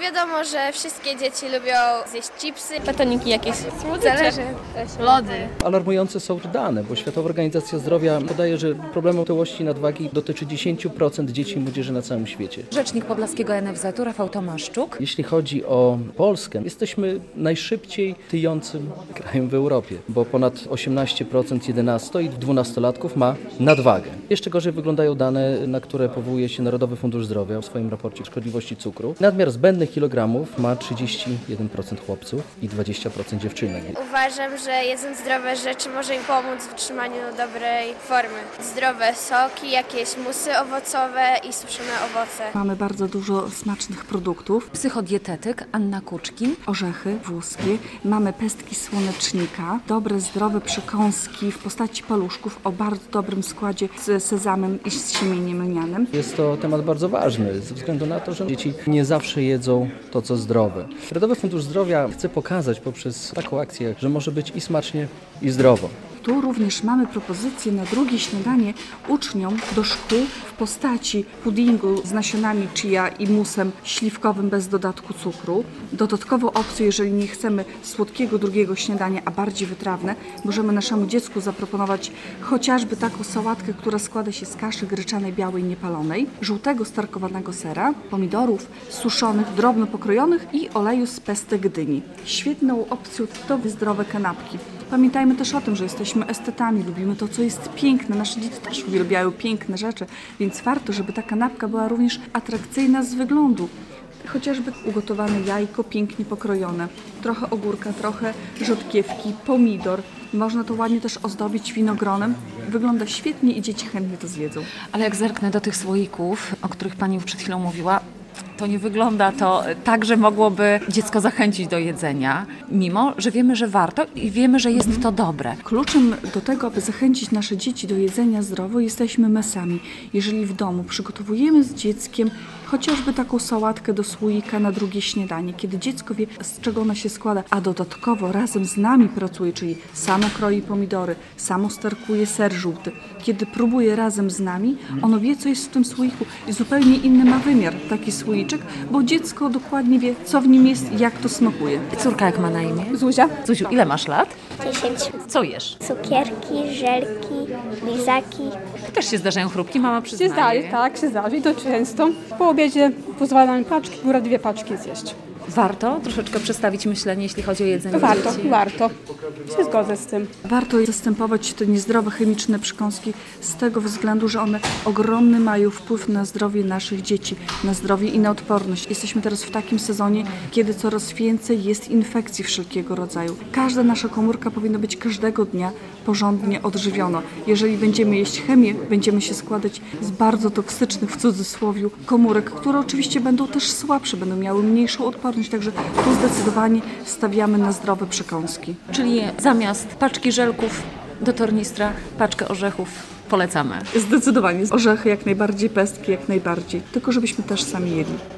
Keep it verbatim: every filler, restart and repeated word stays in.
wiadomo, że wszystkie dzieci lubią zjeść chipsy. Batoniki jakieś. Zależy. Lody. Alarmujące są dane, bo Światowa Organizacja Zdrowia podaje, że problem otyłości i nadwagi dotyczy dziesięć procent dzieci i młodzieży na całym świecie. Rzecznik Podlaskiego N F Z-u Rafał Tomaszczuk. Jeśli chodzi o Polskę, jesteśmy najszybciej tyjącym krajem w Europie, bo ponad osiemnaście procent jedenasto i dwunastolatków ma nadwagę. Jeszcze gorzej wyglądają dane, na które powołuje się Narodowy Fundusz Zdrowia w swoim raporcie szkodliwości cukru. Nadmiar zbędnych kilogramów ma trzydzieści jeden procent chłopców i dwadzieścia procent dziewczynek. Uważam, że jedząc zdrowe rzeczy może im pomóc w utrzymaniu dobrej formy. Zdrowe soki, jakieś musy owocowe i suszone owoce. Mamy bardzo dużo smacznych produktów. Psychodietetyk Anna Kuczkin. Orzechy włoskie. Mamy pestki słonecznika. Dobre, zdrowe przekąski w postaci paluszków o bardzo dobrym składzie z sezamem i z siemieniem lnianym. Jest to temat bardzo ważny ze względu na to, że dzieci nie zawsze jedzą to, co zdrowe. Narodowy Fundusz Zdrowia chce pokazać poprzez taką akcję, że może być i smacznie, i zdrowo. Tu również mamy propozycję na drugie śniadanie uczniom do szkół w postaci puddingu z nasionami chia i musem śliwkowym bez dodatku cukru. Dodatkową opcją, jeżeli nie chcemy słodkiego drugiego śniadania, a bardziej wytrawne, możemy naszemu dziecku zaproponować chociażby taką sałatkę, która składa się z kaszy gryczanej białej niepalonej, żółtego starkowanego sera, pomidorów suszonych, drobno pokrojonych i oleju z pestek dyni. Świetną opcją to zdrowe kanapki. Pamiętajmy też o tym, że jesteśmy estetami, lubimy to, co jest piękne. Nasze dzieci też uwielbiają piękne rzeczy, więc warto, żeby ta kanapka była również atrakcyjna z wyglądu. Chociażby ugotowane jajko pięknie pokrojone, trochę ogórka, trochę rzodkiewki, pomidor. Można to ładnie też ozdobić winogronem. Wygląda świetnie i dzieci chętnie to zjedzą. Ale jak zerknę do tych słoików, o których Pani już przed chwilą mówiła, to nie wygląda to tak, że mogłoby dziecko zachęcić do jedzenia, mimo że wiemy, że warto i wiemy, że jest to dobre. Kluczem do tego, aby zachęcić nasze dzieci do jedzenia zdrowo, jesteśmy my sami. Jeżeli w domu przygotowujemy z dzieckiem chociażby taką sałatkę do słoika na drugie śniadanie, kiedy dziecko wie, z czego ona się składa, a dodatkowo razem z nami pracuje, czyli samo kroi pomidory, samo starkuje ser żółty. Kiedy próbuje razem z nami, ono wie, co jest w tym słoiku i zupełnie inny ma wymiar taki słoiczek, bo dziecko dokładnie wie, co w nim jest i jak to smakuje. Córka jak ma na imię? Zuzia. Zuziu, ile masz lat? dziesięć. Co jesz? Cukierki, żelki, lizaki. Też się zdarzają chrupki, mama Się przyznaje. zdaje, tak, się zdarzy i to często. Po obiedzie pozwalam paczki, góra dwie paczki zjeść. Warto troszeczkę przestawić myślenie, jeśli chodzi o jedzenie Warto, dzieci? warto. Się zgodzę z tym. Warto zastępować te niezdrowe chemiczne przekąski z tego względu, że one ogromny mają wpływ na zdrowie naszych dzieci, na zdrowie i na odporność. Jesteśmy teraz w takim sezonie, kiedy coraz więcej jest infekcji wszelkiego rodzaju. Każda nasza komórka powinna być każdego dnia porządnie odżywiona. Jeżeli będziemy jeść chemię, będziemy się składać z bardzo toksycznych, w cudzysłowie, komórek, które oczywiście będą też słabsze, będą miały mniejszą odporność. Także tu zdecydowanie stawiamy na zdrowe przekąski. Czyli zamiast paczki żelków do tornistra, paczkę orzechów polecamy. Zdecydowanie. Orzechy jak najbardziej, pestki jak najbardziej. Tylko żebyśmy też sami jedli.